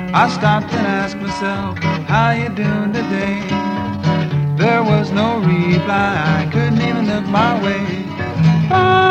I stopped and asked myself, how you doing today? There was no reply, I couldn't even look my way.